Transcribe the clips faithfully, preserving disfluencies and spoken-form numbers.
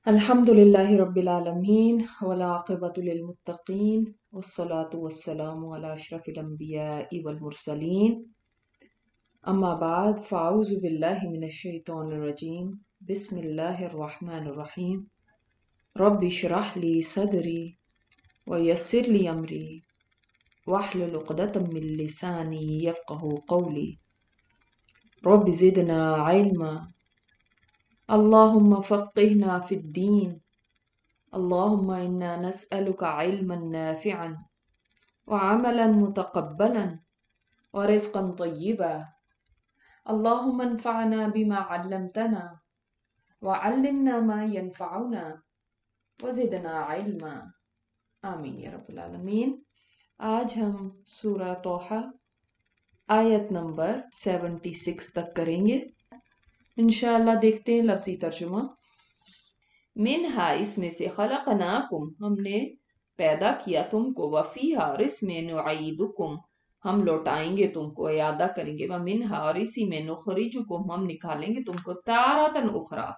الحمد لله رب العالمين والعاقبة للمتقين والصلاة والسلام على أشرف الأنبياء والمرسلين أما بعد فأعوذ بالله من الشيطان الرجيم بسم الله الرحمن الرحيم رب اشرح لي صدري ويسر لي أمري واحلل عقدة من لساني يفقه قولي رب زدنا علما اللهم فقهنا في الدين اللهم إنا نسألك علما نافعا وعملا متقبلا ورزقا طيبا اللهم انفعنا بما علمتنا وعلمنا ما ينفعنا وزدنا علما آمین یا رب العالمین۔ آج ہم سورہ توحہ آیت نمبر سیونٹی سکس تک کریں گے انشاءاللہ۔ دیکھتے ہیں لفظی ترجمہ۔ منہا، اس میں سے، خلقناکم، ہم نے پیدا کیا تم کو، وفیہا، اور اس میں، نعیدکم، ہم لوٹائیں گے تم کو، اعادہ کریں گے، ومنہا، اور اسی میں، نخرجکم، ہم نکالیں گے تم کو، تاراتن اخرى۔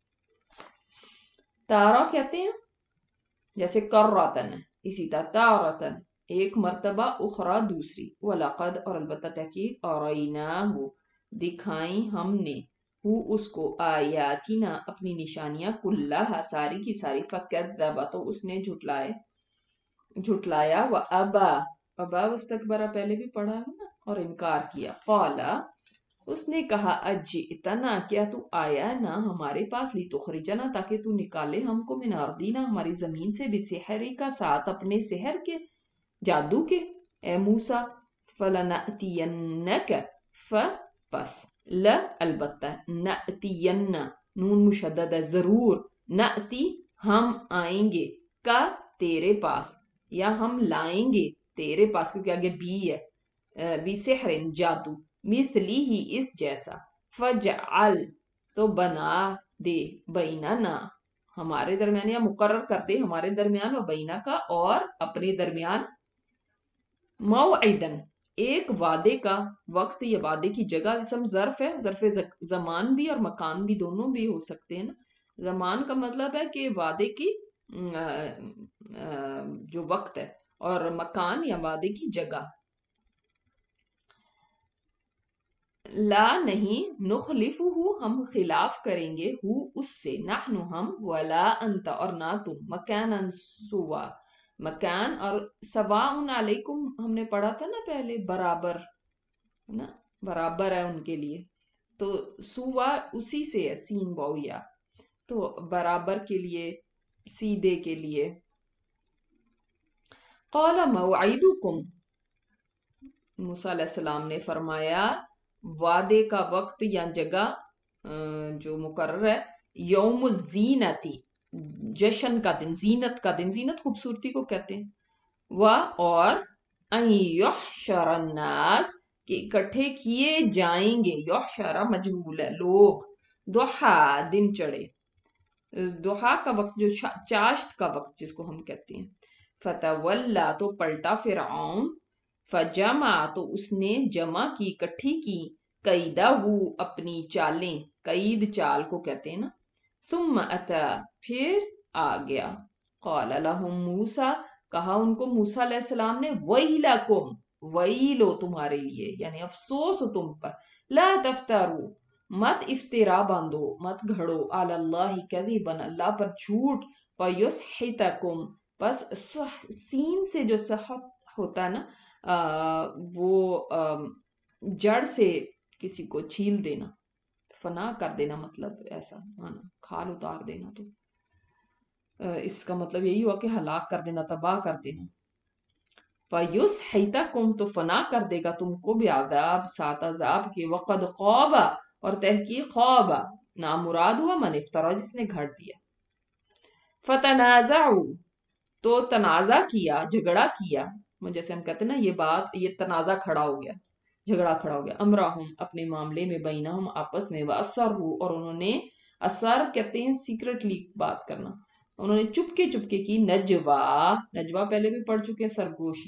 تارہ کہتے ہیں جیسے کراتن، اسی طرح تاراتن ایک مرتبہ، اخرى دوسری، وَلَقَدْ، اور البتہ تحقیق، أَرَيْنَاهُ، دکھائیں ہم نے، وہ اس کو، آیاتنا، اپنی نشانیاں، کلہا، ساری کی ساری، فَكَذَّبَ، تو اس نے جھٹلائے جھٹلایا، وَأَبَى، ابا واستكبر پہلے بھی پڑھا ہے نا، اور انکار کیا، قالا، اس نے کہا، اجئتنا، کیا تو آیا نا ہمارے پاس، لتخرجنا، تاکہ تو نکالے ہم کو، من ارضنا، ہماری زمین سے، بسحری کا، ساتھ اپنے سحر کے، جادو کے، اے موسیٰ، فَلَنَأْتِيَنَّكَ، ف پس، ل البتہ، نأتین، نون مشدد ہے، ضرور، نأتی، ہم آئیں گے، کا، تیرے پاس، یا ہم لائیں گے تیرے پاس، کیونکہ آگے بی ہے، بی سحر، جادو، مثلی ہی، اس جیسا، فجعل، تو بنا دے، بیننا، ہمارے درمیان، یا مقرر کر دے ہمارے درمیان، و بینا کا، اور اپنے درمیان، موعدن، ایک وعدے کا وقت، یا وعدے کی جگہ، اسم ظرف ہے، ظرف زمان بھی اور مکان بھی، دونوں بھی ہو سکتے ہیں نا۔ زمان کا مطلب ہے کہ وعدے کی جو وقت ہے، اور مکان یا وعدے کی جگہ۔ لا، نہیں، نخلفہ، ہم خلاف کریں گے، ہو، اس سے، نحن، ہم، ولا انت، اور نہ تم، مکانا سوا، مکان، اور سواء علیکم، ہم نے پڑھا تھا نا پہلے، برابر نا، برابر ہے ان کے لیے، تو سوا اسی سے ہے، سین واؤیا، تو برابر کے لیے، سیدھے کے لیے۔ قال موعدکم، موسیٰ علیہ السلام نے فرمایا، وعدے کا وقت یا جگہ جو مقرر ہے، یوم الزینتی، جشن کا دن، زینت کا دن، زینت خوبصورتی کو کہتے ہیں، و، اور، ان یحشر الناس، کہ اکٹھے کیے جائیں گے، یحشر مجہول ہے، لوگ، ضحا، دن چڑھے، ضحا کا وقت جو چاشت کا وقت جس کو ہم کہتے ہیں، فتولا، تو پلٹا فرعون، فجمع، تو اس نے جمع کی، اکٹھی کی، قیدہ، اپنی چالیں، قید چال کو کہتے ہیں نا، ثم اتا، پھر آ گیا، قال لهم موسیٰ، کہا ان کو موسیٰ علیہ السلام نے، ویلکم، ویلو تمہارے لیے، یعنی افسوس تم پر، لا تفترو، مت افطرا باندھو، مت گھڑو، علی اللہ کذبا، اللہ پر جھوٹ، فیسحتکم، بس سین سے جو سحت ہوتا ہے نا، آ, وہ آ, جڑ سے کسی کو چھیل دینا، فنا کر دینا، مطلب ایسا مانا، کھال اتار دینا، تو آ, اس کا مطلب یہی ہوا کہ ہلاک کر دینا، تباہ کر دینا۔ فَيُسْحِتَكُمْ، تو فنا کر دے گا تم کو، بعذاب، سات عذاب کے، وقد خواب، اور تحقیق خواب، نامراد ہوا من افطرا، جس نے گھڑ دیا۔ فتنازعوا، تو تنازع کیا، جھگڑا کیا، جیسے ہم کہتے ہیں نا، یہ بات، یہ تنازع کھڑا ہو گیا، جھگڑا کھڑا ہو گیا، امرہم، اپنے معاملے میں، بینہم، آپس میں، وَأَسَرُّوا، اور انہوں نے، اثر کہتے ہیں سیکرٹلی بات کرنا، انہوں نے چپکے چپکے کی، نجوا، نجوا پہلے بھی پڑھ چکے، سرگوشی،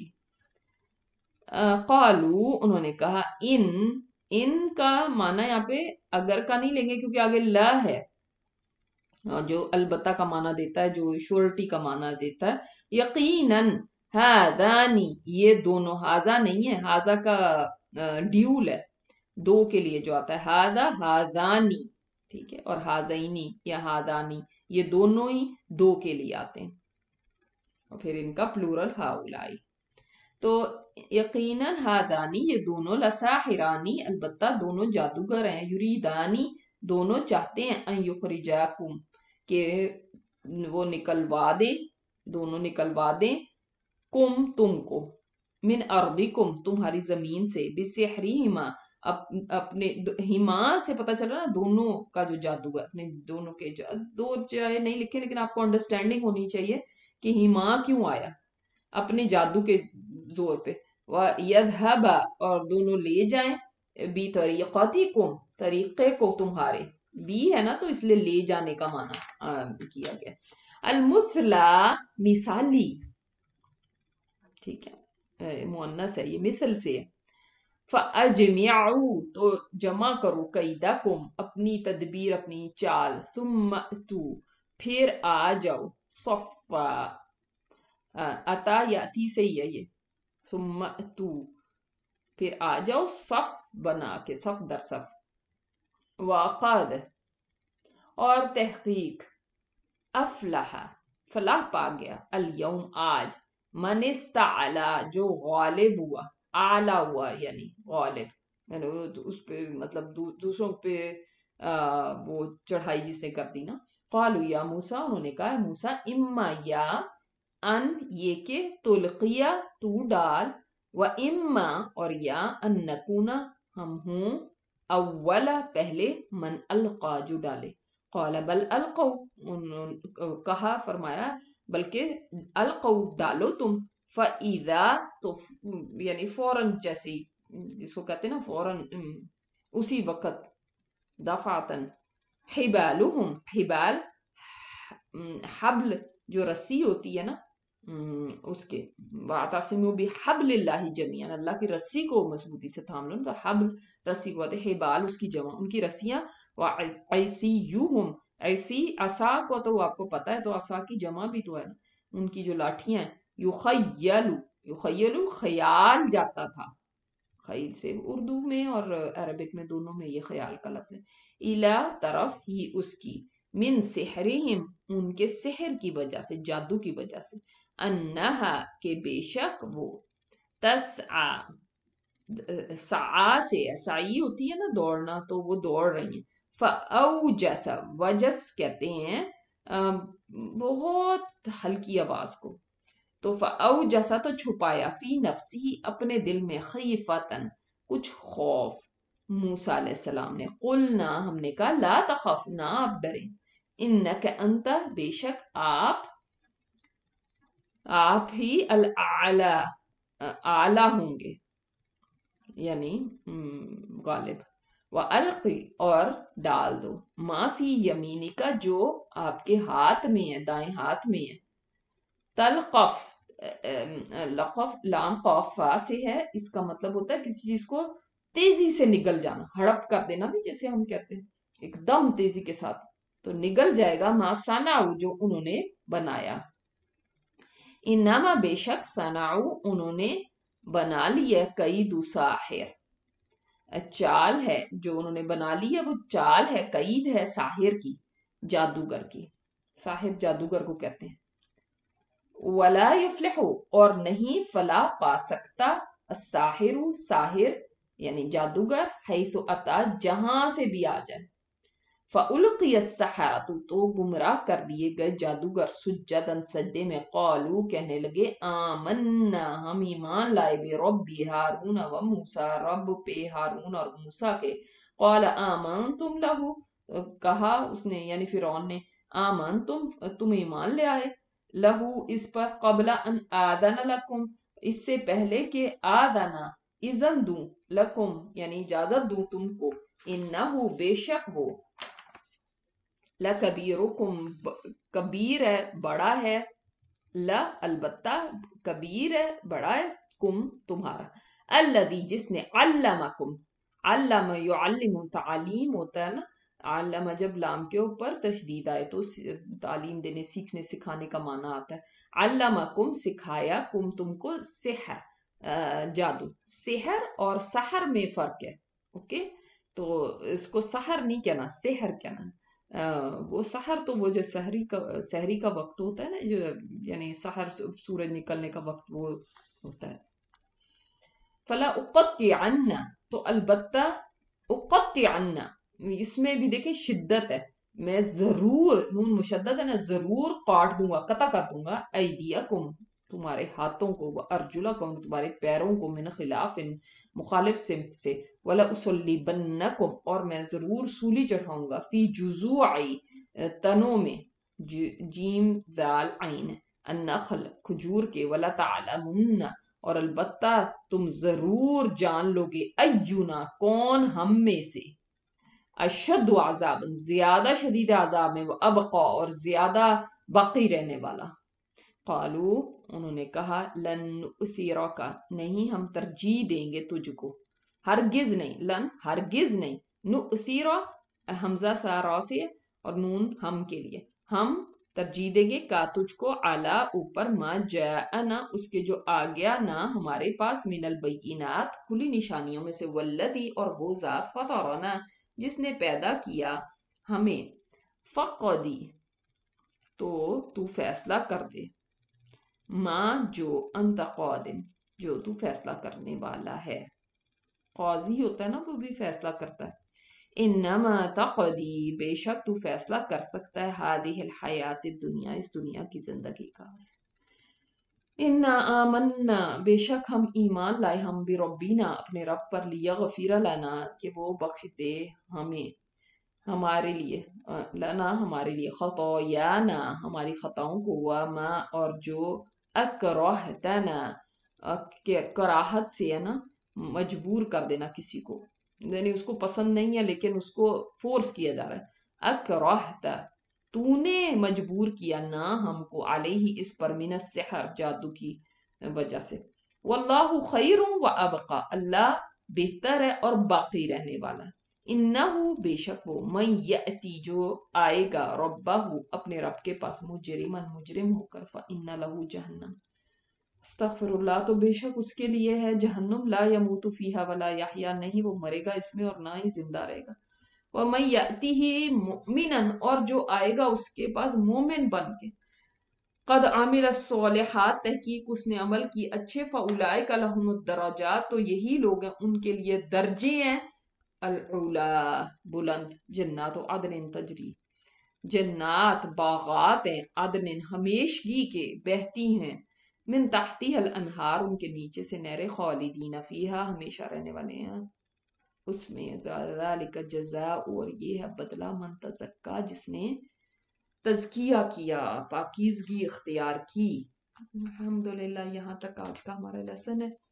قالو، انہوں نے کہا، ان، ان کا معنی یہاں پہ اگر کا نہیں لیں گے کیونکہ آگے لا ہے، جو البتہ کا معنی دیتا ہے، جو شورٹی کا معنی دیتا ہے۔ یقیناً ہادانی، یہ دونوں، ہاذا نہیں ہے، ہاذا کا ڈیول ہے، دو کے لیے جو آتا ہے، ہاذا ہاذانی، ٹھیک ہے، اور ہاذینی یا ہادانی یہ دونوں ہی دو کے لیے آتے ہیں، اور پھر ان کا پلورل ہاؤلائی۔ تو یقیناً ہادانی یہ دونوں، لساحرانی البتہ دونوں جادوگر ہیں، یریدانی دونوں چاہتے ہیں، ان یخرجاکم کہ وہ نکلوا دیں، دونوں نکلوا دیں، کم تم کو، من ارضکم تمہاری زمین سے، بسحرہما اپنے، ہما سے پتہ چلا نا دونوں کا جو جادو ہے، اپنے دونوں کے دو چاہے نہیں لکھے لیکن آپ کو انڈرسٹینڈنگ ہونی چاہیے کہ ہما کیوں آیا، اپنے جادو کے زور پہ، وَيَذْهَبَ اور دونوں لے جائیں، بِطَرِيقَتِكُمْ طریقے کو تمہارے، بی ہے نا تو اس لیے لے جانے کا معنی کیا گیا، المثلا مثالی، ٹھیک ہے، مؤنث ہے یہ، مثل سے، فَأَجْمِعُوا تو جمع کرو، قیدکم اپنی تدبیر، اپنی چال، ثم اتو پھر آ جاؤ، صفا اتا یاتی سے ہی ہے یہ، ثم اتو پھر آ جاؤ، صف بنا کے، صف در صف، وقد اور تحقیق، افلح فلاح پا گیا، الیوم آج، من استعلا جو غالب ہوا، اعلیٰ ہوا یعنی غالب، یعنی اس پہ مطلب دوسروں پہ وہ چڑھائی جس نے کر دی نا، قالوا یا موسیٰ انہوں نے کہا موسیٰ، اما یا ان یہ کہ تلقیا تو ڈال، و اما اور یا ان نکونا ہم ہوں، اولا پہلے، من القا جو ڈالے، قال بل القو کہا فرمایا بلکہ القو ڈالو تم، فَإِذَا تو یعنی فوراً، جیسی جس کو کہتے ہیں نا فوراً اسی وقت، دفعتاً، حبالہم حبال حبل جو رسی ہوتی ہے نا اس کے، وَاعْتَصِمُوا بِحَبْلِ اللَّهِ جَمِيعًا اللہ کی رسی کو مضبوطی سے تھام لو، تو حبل رسی کو کہتے ہیں، حبال اس کی جمع، ان کی رسیاں، وَعِصِيُّهُمْ ایسی عصا کو تو آپ کو پتہ ہے، تو عصا کی جمع بھی تو ہے نا، ان کی جو لاٹھیاں ہیں، یخیل یخیل خیال جاتا تھا، خیل سے اردو میں اور عربک میں دونوں میں یہ خیال کا لفظ ہے، الا طرف ہی اس کی، من سحرہم ان کے سحر کی وجہ سے، جادو کی وجہ سے، انہا کہ بے شک وہ، تسعا سعا سے، سعی ہوتی ہے نا دوڑنا، تو وہ دوڑ رہی ہیں، فاوجس وجس کہتے ہیں بہت ہلکی آواز کو، تو فاوجس تو چھپایا، فی نفسی اپنے دل میں، خیفتن کچھ خوف، موسیٰ علیہ السلام نے، قلنا ہم نے کہا، لا تخف نہ آپ ڈریں، انک انت بے شک آپ، آپ ہی الاعلی اعلی ہوں گے، یعنی غالب، وَأَلْقِ اور ڈال دو، ما فی یمینک جو آپ کے ہاتھ میں ہے، دائیں ہاتھ میں ہے، تلقف لقف لام قاف فا سے ہے، اس کا مطلب ہوتا ہے کسی چیز کو تیزی سے نگل جانا، ہڑپ کر دینا، نہیں جیسے ہم کہتے ہیں ایک دم تیزی کے ساتھ، تو نگل جائے گا، ما صنعوا جو انہوں نے بنایا، انما بے شک صنعوا انہوں نے بنا لیا، قید ساحر چال ہے، جو انہوں نے بنا لی ہے وہ چال ہے، قید ہے ساحر کی، جادوگر کی، ساحر جادوگر کو کہتے ہیں، ولا یفلح اور نہیں فلاح پا سکتا، الساحر ساحر یعنی جادوگر، حیث اتا جہاں سے بھی آ جائے، فَأُلْقِيَ السَّحَرَةُ تو گمراہ کر دیے گئے جادوگر، سجداً سجدے میں، قالوا کہنے لگے، آمنا ہم ایمان لائے، برب ہارون و موسیٰ رب پہ ہارون اور موسیٰ کے، قال آمنتم لہو کہا اس نے یعنی فرعون نے، آمنتم تم ایمان لے آئے، لہو اس پر، قبل ان آدن لکم اس سے پہلے کہ آدنا اذن دوں، لکم یعنی اجازت دوں تم کو، انہو بے شک وہ، لَكَبِيرُكُمْ کبیر ہے بڑا ہے، لا البتہ کبیر ہے بڑا ہے، کم تمہارا، الذی جس نے، علمکم علم یعلم تعلیم ہوتا ہے نا، علم جب لام کے اوپر تشدید آئے تو تعلیم دینے سیکھنے سکھانے کا معنی آتا ہے۔ علمکم سکھایا، کم تم کو، سحر جادو۔ سحر اور سحر میں فرق ہے، اوکے؟ تو اس کو سحر نہیں کہنا، سحر کہنا ہے۔ وہ سحر تو وہ جو سحری کا سحری کا وقت ہوتا ہے نا، جو یعنی سحر سورج نکلنے کا وقت وہ ہوتا ہے۔ فلا اقطعن، تو البتہ اقطعن، اس میں بھی دیکھیں شدت ہے، میں ضرور، نون مشدد ہے نا، ضرور کاٹ دوں گا، قطع کر دوں گا، ایدیکم، تمہارے ہاتھوں کو، ارجلکم، تمہارے پیروں کو، من خلاف، مخالف سمت سے، ولا اسلیبنکم، اور میں ضرور سولی چڑھاؤں گا، فی جذوعی، تنوں میں، جیم ذال عین، النخل، کھجور کے، ولا تعلمن، اور البتہ تم ضرور جان لو گے، ایونا، کون ہم میں سے، اشد عذاب، زیادہ شدید عذاب میں، وہ ابقا، اور زیادہ باقی رہنے والا۔ قالو، انہوں نے کہا، لن نؤثرک، نہیں ہم ترجیح دیں گے تجھ کو، ہرگز نہیں، لن ہرگز نہیں، نؤثر حمزہ سارا سے اور نون ہم کے لیے، ہم ترجیح دیں گے کا تجھ کو، اعلیٰ اوپر، ما جاءنا، اس کے جو آ گیا نا ہمارے پاس، من البینات، کھلی نشانیوں میں سے، والذی، اور وہ ذات، فطرنا، جس نے پیدا کیا ہمیں، فقدی، تو تو فیصلہ کر دے، ماں جو، انت قادن، جو تو فیصلہ کرنے والا ہے، قاضی ہوتا ہے نا وہ بھی فیصلہ کرتا ہے۔ انما تقدی، بے شک تو فیصلہ کر سکتا ہے، ہادہ الحیات الدنیا، اس دنیا کی زندگی کا۔ انا آمنا، بے شک ہم ایمان لائے، ہم بربینا، اپنے رب پر، لیغفر لنا، کہ وہ بخش دے ہمیں، ہمارے لیے، لنا ہمارے لیے، خطایانا، ہماری خطاؤں کو، وما، اور جو، اکرہتنا، کراہت سے ہے نا، مجبور کر دینا کسی کو، یعنی اس کو پسند نہیں ہے لیکن اس کو فورس کیا جا رہا ہے، اکرہتا، تو نے مجبور کیا نا ہم کو، علیہ، اس پر، من السحر، جادو کی وجہ سے، واللہ خیر و ابقا، اللہ بہتر ہے اور باقی رہنے والا، انہو، بے شک وہ، من یأتی، جو آئے گا، ربہ، اپنے رب کے پاس، مجرمن، مجرم ہو کر، فإن لہ جہنم، استغفر اللہ، تو بے شک اس کے لیے ہے جہنم، لا یموت فیہا ولا یحیا، نہیں وہ مرے گا اس میں اور نہ ہی زندہ رہے گا، وَمَن یأتیہ مؤمنا، اور جو آئے گا اس کے پاس مومن بن کے، قد عامل الصالحات، تحقیق اس نے عمل کی اچھے، فاولئک لہم الدرجات، تو یہی لوگ ہیں ان کے لیے درجے ہیں، العلا، بلند، جنات عدن تجری، جنات باغات ہیں، عدن ہمیشگی کے، بہتی ہیں، من تحتی الانہار، ان کے نیچے سے نہریں، خالدین فیہا، ہمیشہ رہنے والے ہیں اس میں، ذالک جزاء، اور یہ ہے بدلہ، من تزکا، جس نے تزکیہ کیا، پاکیزگی اختیار کی۔ الحمدللہ، یہاں تک آج کا ہمارا لیسن ہے۔